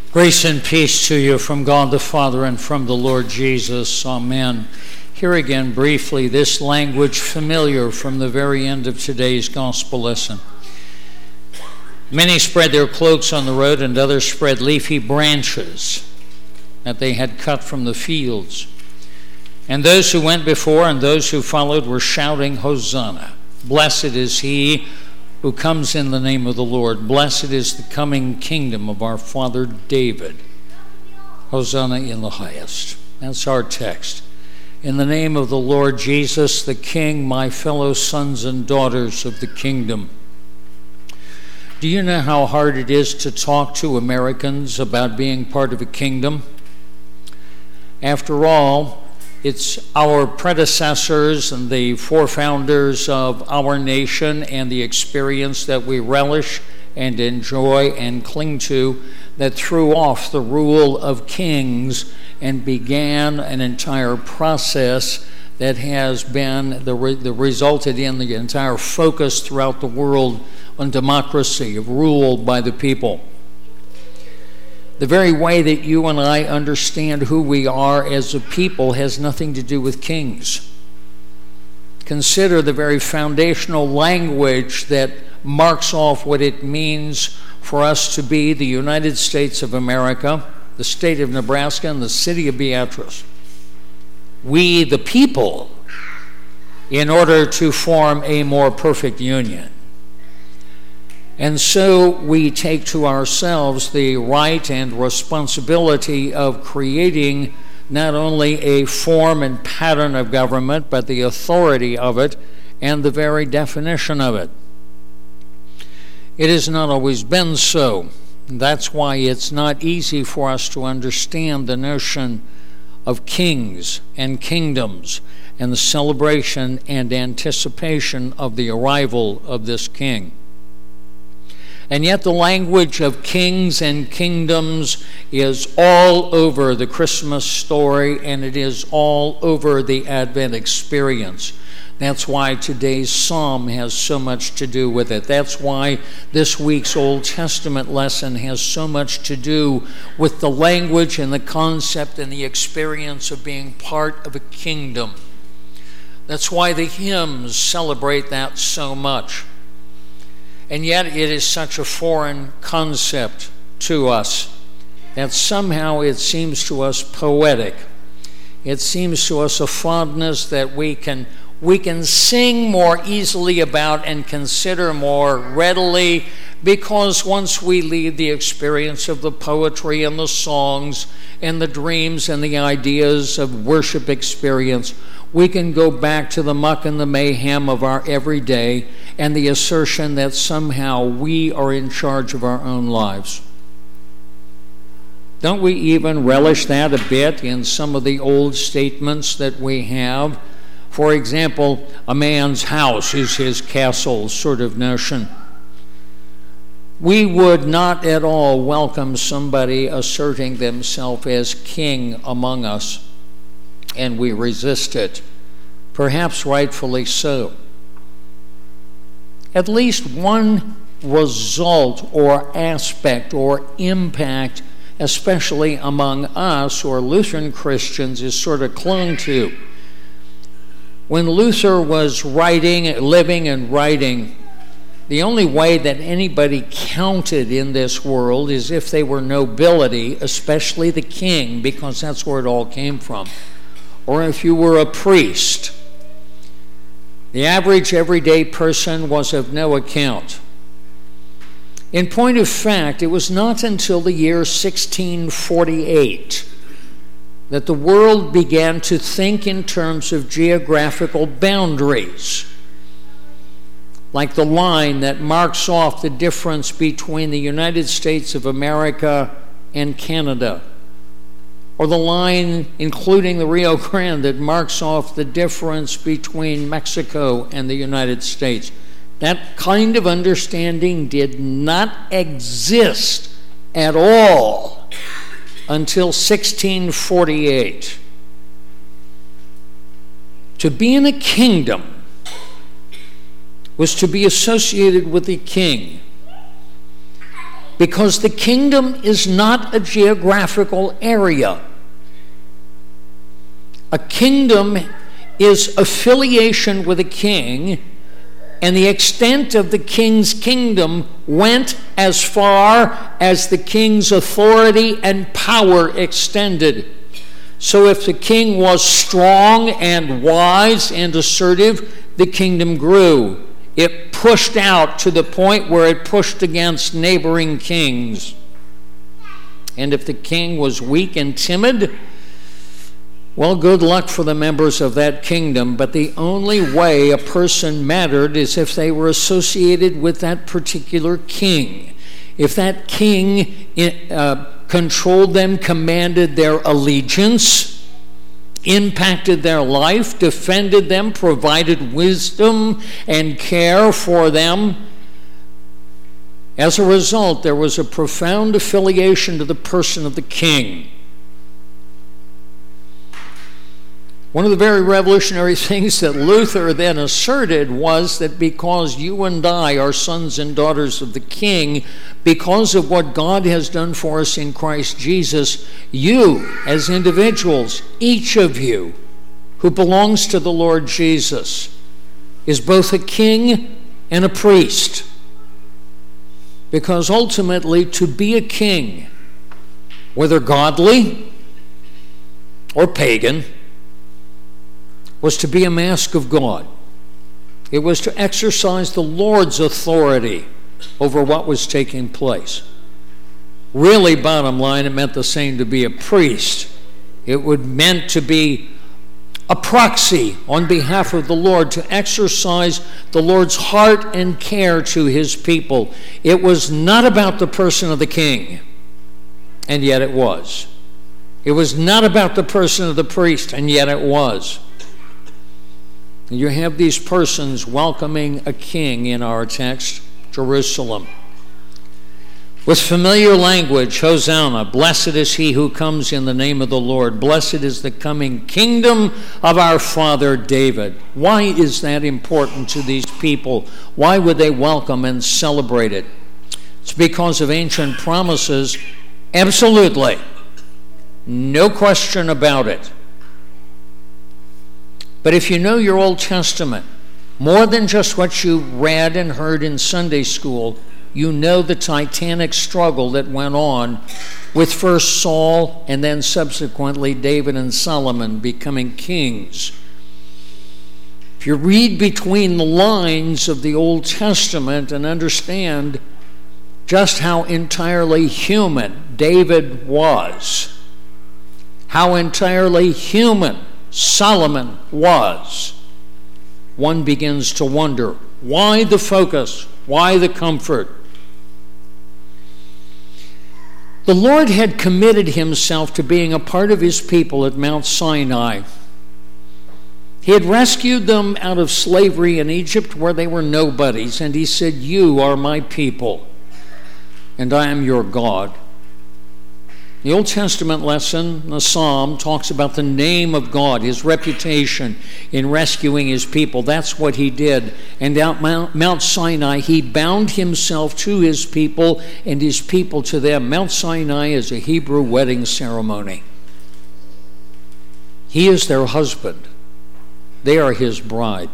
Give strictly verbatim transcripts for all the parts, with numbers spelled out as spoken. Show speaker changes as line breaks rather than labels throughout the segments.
Grace and peace to you from God the Father and from the Lord Jesus. Amen. Here again, briefly, this language familiar from the very end of today's gospel lesson. Many spread their cloaks on the road, and others spread leafy branches that they had cut from the fields. And those who went before and those who followed were shouting, Hosanna! Blessed is he who comes in the name of the Lord. Blessed is the coming kingdom of our father David. Hosanna in the highest. That's our text. In the name of the Lord Jesus, the King, my fellow sons and daughters of the kingdom. Do you know how hard it is to talk to Americans about being part of a kingdom? After all, it's our predecessors and the forefounders of our nation and the experience that we relish and enjoy and cling to that threw off the rule of kings and began an entire process that has been the, re- the resulted in the entire focus throughout the world on democracy, of rule by the people. The very way that you and I understand who we are as a people has nothing to do with kings. Consider the very foundational language that marks off what it means for us to be the United States of America, the state of Nebraska, and the city of Beatrice. We, the people, in order to form a more perfect union. And so we take to ourselves the right and responsibility of creating not only a form and pattern of government, but the authority of it and the very definition of it. It has not always been so. That's why it's not easy for us to understand the notion of kings and kingdoms and the celebration and anticipation of the arrival of this king. And yet the language of kings and kingdoms is all over the Christmas story, and it is all over the Advent experience. That's why today's psalm has so much to do with it. That's why this week's Old Testament lesson has so much to do with the language and the concept and the experience of being part of a kingdom. That's why the hymns celebrate that so much. And yet it is such a foreign concept to us that somehow it seems to us poetic. It seems to us a fondness that we can we can sing more easily about and consider more readily, because once we leave the experience of the poetry and the songs and the dreams and the ideas of worship experience, we can go back to the muck and the mayhem of our everyday and the assertion that somehow we are in charge of our own lives. Don't we even relish that a bit in some of the old statements that we have? For example, a man's house is his castle sort of notion. We would not at all welcome somebody asserting themselves as king among us, and we resist it, perhaps rightfully so. At least one result or aspect or impact, especially among us or Lutheran Christians, is sort of clung to. When Luther was writing, living and writing, the only way that anybody counted in this world is if they were nobility, especially the king, because that's where it all came from, or if you were a priest. The average everyday person was of no account. In point of fact, it was not until the year sixteen forty-eight that the world began to think in terms of geographical boundaries, like the line that marks off the difference between the United States of America and Canada, or the line including the Rio Grande that marks off the difference between Mexico and the United States. That kind of understanding did not exist at all until sixteen forty-eight. To be in a kingdom was to be associated with the king. Because the kingdom is not a geographical area. A kingdom is affiliation with a king, and the extent of the king's kingdom went as far as the king's authority and power extended. So if the king was strong and wise and assertive, the kingdom grew. It pushed out to the point where it pushed against neighboring kings. And if the king was weak and timid, well, good luck for the members of that kingdom, but the only way a person mattered is if they were associated with that particular king. If that king uh, controlled them, commanded their allegiance, impacted their life, defended them, provided wisdom and care for them, as a result, there was a profound affiliation to the person of the king. One of the very revolutionary things that Luther then asserted was that because you and I are sons and daughters of the King, because of what God has done for us in Christ Jesus, you as individuals, each of you who belongs to the Lord Jesus, is both a king and a priest. Because ultimately, to be a king, whether godly or pagan, was to be a mask of God. It was to exercise the Lord's authority over what was taking place. Really, bottom line, it meant the same to be a priest. It would meant to be a proxy on behalf of the Lord, to exercise the Lord's heart and care to his people. It was not about the person of the king, and yet it was. It was not about the person of the priest, and yet it was. You have these persons welcoming a king in our text, Jerusalem. With familiar language, Hosanna, blessed is he who comes in the name of the Lord. Blessed is the coming kingdom of our father David. Why is that important to these people? Why would they welcome and celebrate it? It's because of ancient promises, absolutely. No question about it. But if you know your Old Testament, more than just what you read and heard in Sunday school, you know the titanic struggle that went on with first Saul and then subsequently David and Solomon becoming kings. If you read between the lines of the Old Testament and understand just how entirely human David was, how entirely human Solomon was, one begins to wonder, why the focus? Why the comfort? The Lord had committed himself to being a part of his people at Mount Sinai. He had rescued them out of slavery in Egypt where they were nobodies, and he said, "You are my people, and I am your God." The Old Testament lesson, the Psalm, talks about the name of God, his reputation in rescuing his people. That's what he did. And at Mount Sinai, he bound himself to his people and his people to them. Mount Sinai is a Hebrew wedding ceremony. He is their husband. They are his bride.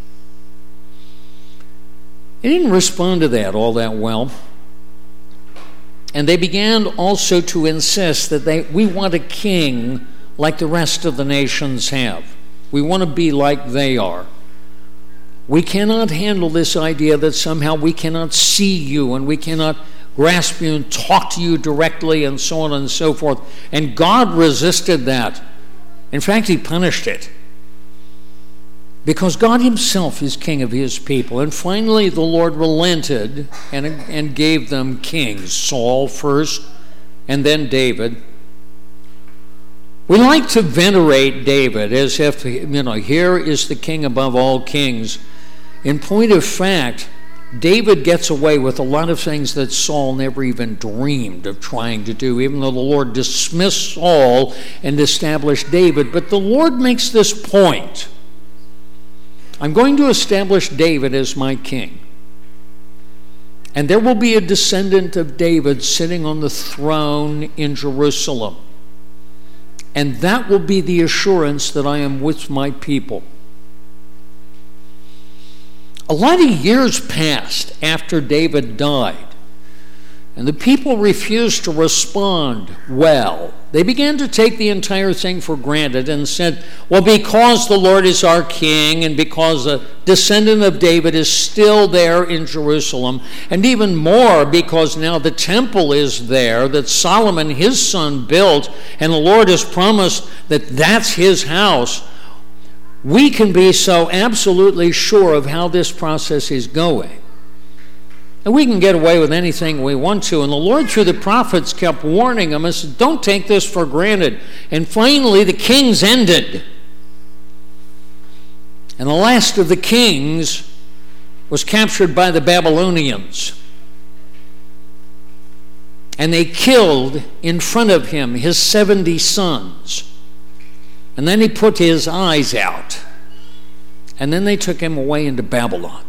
He didn't respond to that all that well. And they began also to insist that they, we want a king like the rest of the nations have. We want to be like they are. We cannot handle this idea that somehow we cannot see you and we cannot grasp you and talk to you directly and so on and so forth. And God resisted that. In fact, he punished it. Because God himself is king of his people. And finally, the Lord relented and, and gave them kings. Saul first, and then David. We like to venerate David as if, you know, here is the king above all kings. In point of fact, David gets away with a lot of things that Saul never even dreamed of trying to do, even though the Lord dismissed Saul and established David. But the Lord makes this point. I'm going to establish David as my king. And there will be a descendant of David sitting on the throne in Jerusalem. And that will be the assurance that I am with my people. A lot of years passed after David died, and the people refused to respond well. They began to take the entire thing for granted and said, well, because the Lord is our king and because a descendant of David is still there in Jerusalem, and even more because now the temple is there that Solomon, his son, built, and the Lord has promised that that's his house, we can be so absolutely sure of how this process is going. And we can get away with anything we want to. And the Lord, through the prophets, kept warning them and said, don't take this for granted. And finally, the kings ended. And the last of the kings was captured by the Babylonians. And they killed in front of him his seventy sons. And then he put his eyes out. And then they took him away into Babylon.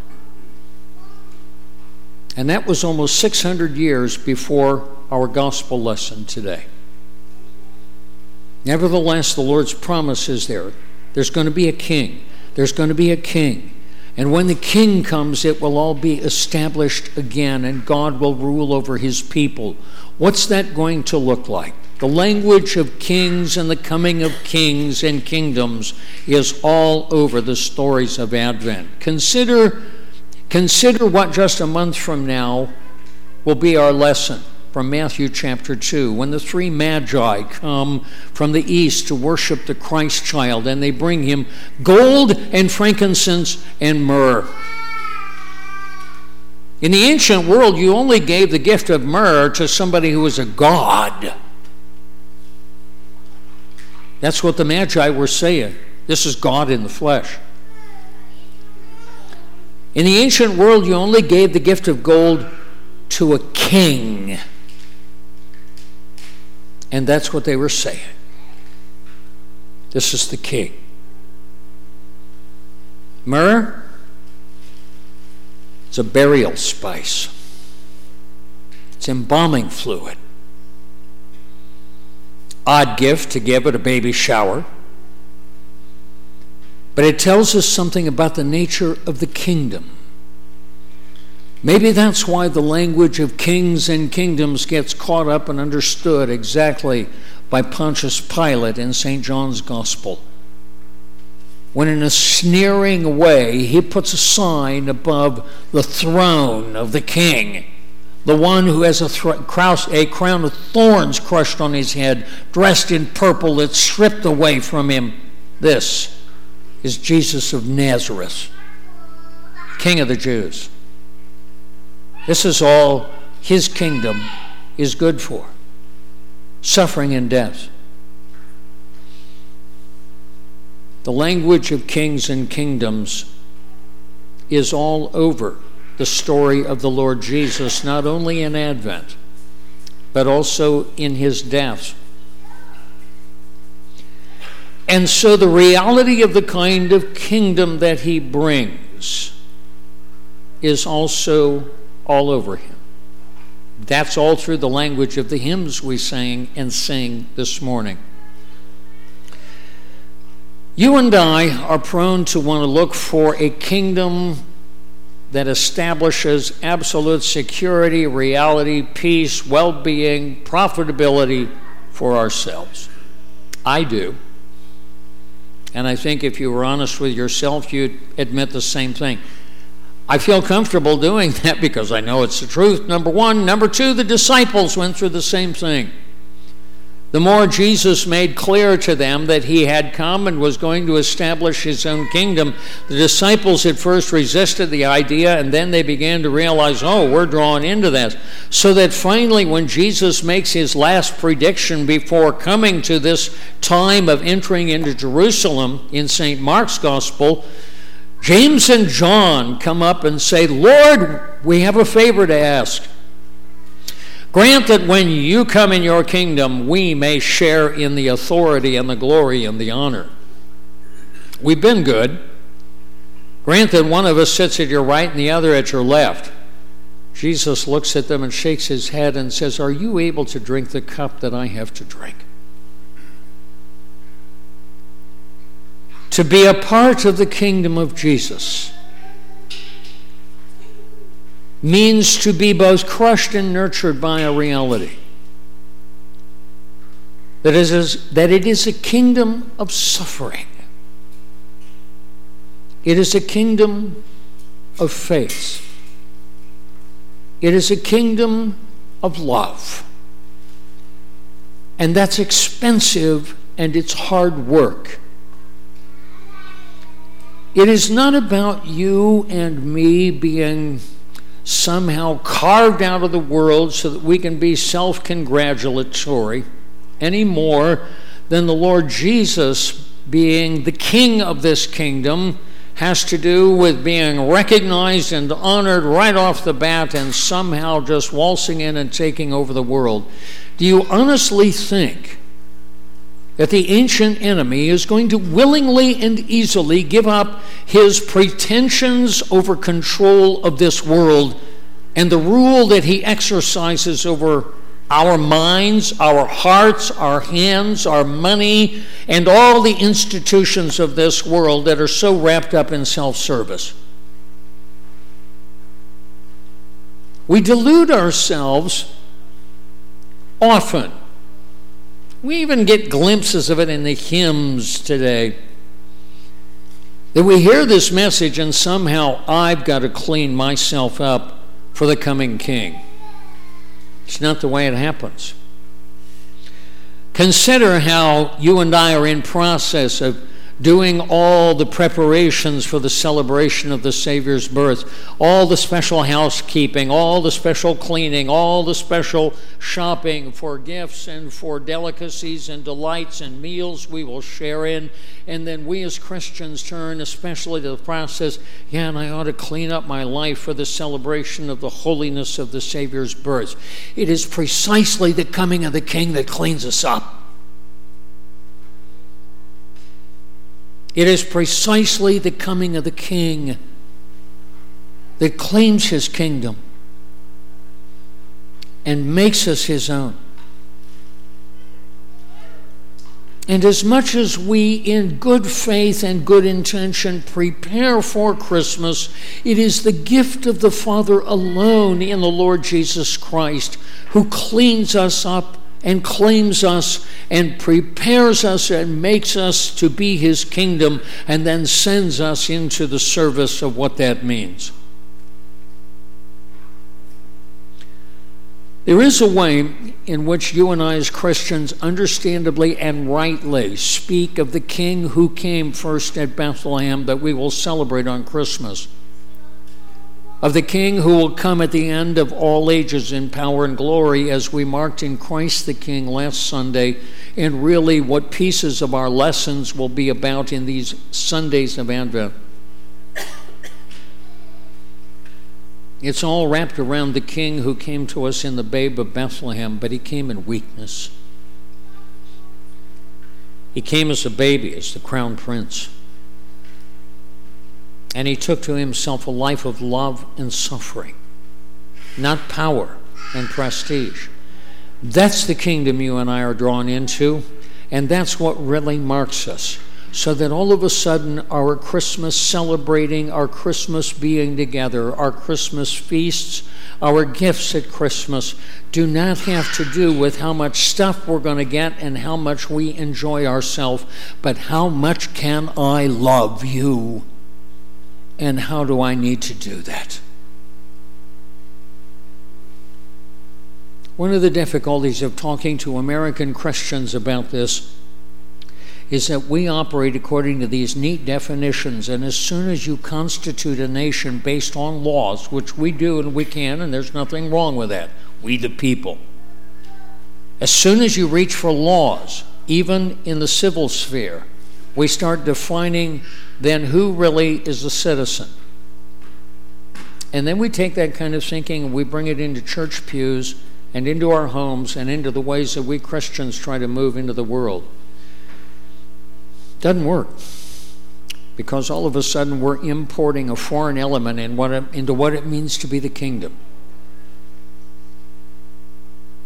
And that was almost six hundred years before our gospel lesson today. Nevertheless, the Lord's promise is there. There's going to be a king. There's going to be a king. And when the king comes, it will all be established again, and God will rule over his people. What's that going to look like? The language of kings and the coming of kings and kingdoms is all over the stories of Advent. Consider, consider what just a month from now will be our lesson from Matthew chapter two, when the three magi come from the east to worship the Christ child, and they bring him gold and frankincense and myrrh. In the ancient world, you only gave the gift of myrrh to somebody who was a god. That's what the Magi were saying. This is God in the flesh. In the ancient world, you only gave the gift of gold to a king. And that's what they were saying. This is the king. Myrrh, it's a burial spice. It's embalming fluid. Odd gift to give at a baby shower. But it tells us something about the nature of the kingdom. Maybe that's why the language of kings and kingdoms gets caught up and understood exactly by Pontius Pilate in Saint John's Gospel, when in a sneering way he puts a sign above the throne of the king, the one who has a, th- a crown of thorns crushed on his head, dressed in purple that's stripped away from him. This is Jesus of Nazareth, King of the Jews. This is all his kingdom is good for, suffering and death. The language of kings and kingdoms is all over the story of the Lord Jesus, not only in Advent, but also in his death. And so the reality of the kind of kingdom that he brings is also all over him. That's all through the language of the hymns we sang and sing this morning. You and I are prone to want to look for a kingdom that establishes absolute security, reality, peace, well-being, profitability for ourselves. I do. And I think if you were honest with yourself, you'd admit the same thing. I feel comfortable doing that because I know it's the truth, number one. Number two, the disciples went through the same thing. The more Jesus made clear to them that he had come and was going to establish his own kingdom, the disciples at first resisted the idea, and then they began to realize, oh, we're drawn into that. So that finally, when Jesus makes his last prediction before coming to this time of entering into Jerusalem in Saint Mark's Gospel, James and John come up and say, Lord, we have a favor to ask. Grant that when you come in your kingdom, we may share in the authority and the glory and the honor. We've been good. Grant that one of us sits at your right and the other at your left. Jesus looks at them and shakes his head and says, "Are you able to drink the cup that I have to drink?" To be a part of the kingdom of Jesus means to be both crushed and nurtured by a reality. That is, that it is a kingdom of suffering. It is a kingdom of faith. It is a kingdom of love. And that's expensive and it's hard work. It is not about you and me being somehow carved out of the world so that we can be self-congratulatory any more than the Lord Jesus, being the king of this kingdom, has to do with being recognized and honored right off the bat and somehow just waltzing in and taking over the world. Do you honestly think that the ancient enemy is going to willingly and easily give up his pretensions over control of this world and the rule that he exercises over our minds, our hearts, our hands, our money, and all the institutions of this world that are so wrapped up in self-service? We delude ourselves often. We even get glimpses of it in the hymns today. That we hear this message and somehow I've got to clean myself up for the coming king. It's not the way it happens. Consider how you and I are in process of doing all the preparations for the celebration of the Savior's birth, all the special housekeeping, all the special cleaning, all the special shopping for gifts and for delicacies and delights and meals we will share in. And then we as Christians turn especially to the process, yeah, and I ought to clean up my life for the celebration of the holiness of the Savior's birth. It is precisely the coming of the King that cleans us up. It is precisely the coming of the King that claims his kingdom and makes us his own. And as much as we, in good faith and good intention, prepare for Christmas, it is the gift of the Father alone in the Lord Jesus Christ who cleans us up and claims us and prepares us and makes us to be his kingdom and then sends us into the service of what that means. There is a way in which you and I as Christians understandably and rightly speak of the King who came first at Bethlehem that we will celebrate on Christmas. Of the King who will come at the end of all ages in power and glory, as we marked in Christ the King last Sunday, and really what pieces of our lessons will be about in these Sundays of Advent. It's all wrapped around the King who came to us in the babe of Bethlehem, but he came in weakness. He came as a baby, as the crown prince. And he took to himself a life of love and suffering, not power and prestige. That's the kingdom you and I are drawn into, and that's what really marks us. So that all of a sudden our Christmas celebrating, our Christmas being together, our Christmas feasts, our gifts at Christmas do not have to do with how much stuff we're going to get and how much we enjoy ourselves, but how much can I love you? And how do I need to do that? One of the difficulties of talking to American Christians about this is that we operate according to these neat definitions, and as soon as you constitute a nation based on laws, which we do and we can, and there's nothing wrong with that, we the people, as soon as you reach for laws, even in the civil sphere, we start defining then who really is a citizen. And then we take that kind of thinking and we bring it into church pews and into our homes and into the ways that we Christians try to move into the world. Doesn't work, because all of a sudden we're importing a foreign element in what it, into what it means to be the kingdom.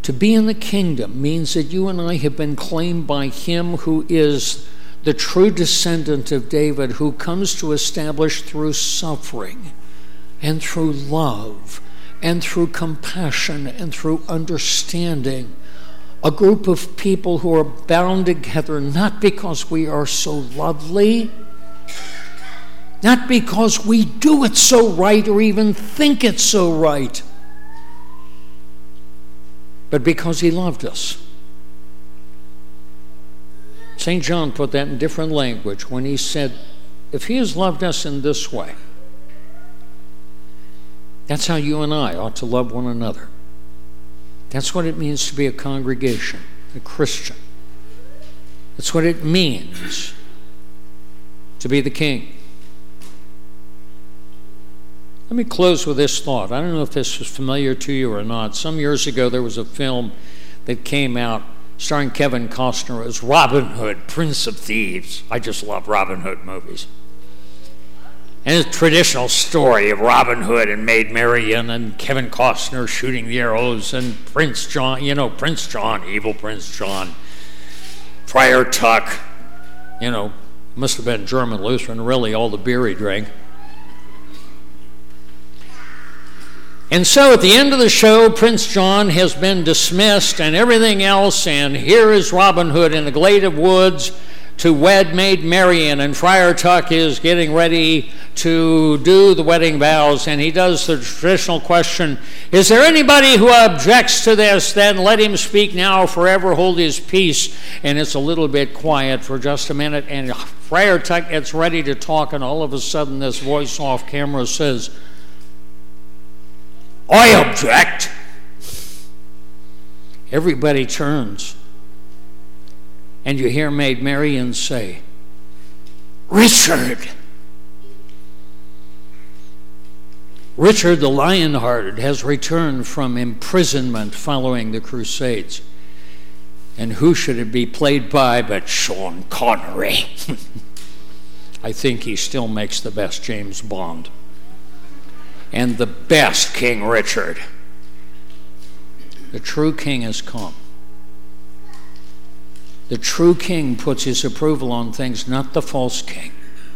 To be in the kingdom means that you and I have been claimed by him who is the true descendant of David, who comes to establish through suffering and through love and through compassion and through understanding a group of people who are bound together not because we are so lovely, not because we do it so right or even think it's so right, but because he loved us. Saint John put that in different language when he said, if he has loved us in this way, that's how you and I ought to love one another. That's what it means to be a congregation, a Christian. That's what it means to be the king. Let me close with this thought. I don't know if this is familiar to you or not. Some years ago, there was a film that came out starring Kevin Costner as Robin Hood, Prince of Thieves. I just love Robin Hood movies. And it's a traditional story of Robin Hood and Maid Marian and Kevin Costner shooting the arrows and Prince John, you know, Prince John, evil Prince John, Friar Tuck, you know, must have been German Lutheran, really, all the beer he drank. And so at the end of the show, Prince John has been dismissed and everything else, and here is Robin Hood in the glade of woods to wed Maid Marian, and Friar Tuck is getting ready to do the wedding vows, and he does the traditional question, is there anybody who objects to this? Then let him speak now, forever hold his peace. And it's a little bit quiet for just a minute, and Friar Tuck gets ready to talk, and all of a sudden this voice off camera says, I object. Everybody turns, and you hear Maid Marian say, Richard. Richard the Lionhearted has returned from imprisonment following the Crusades. And who should it be played by but Sean Connery? I think he still makes the best James Bond. And the best King Richard. The true king has come. The true king puts his approval on things, not the false king.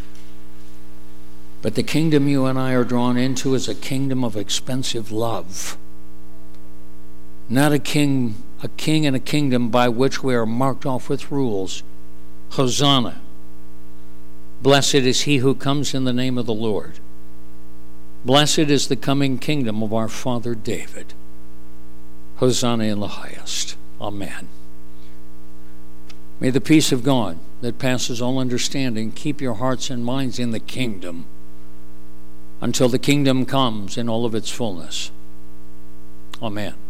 But the kingdom you and I are drawn into is a kingdom of expensive love. Not a king, a king and a kingdom by which we are marked off with rules. Hosanna. Blessed is he who comes in the name of the Lord. Blessed is the coming kingdom of our father David. Hosanna in the highest. Amen. May the peace of God that passes all understanding keep your hearts and minds in the kingdom until the kingdom comes in all of its fullness. Amen.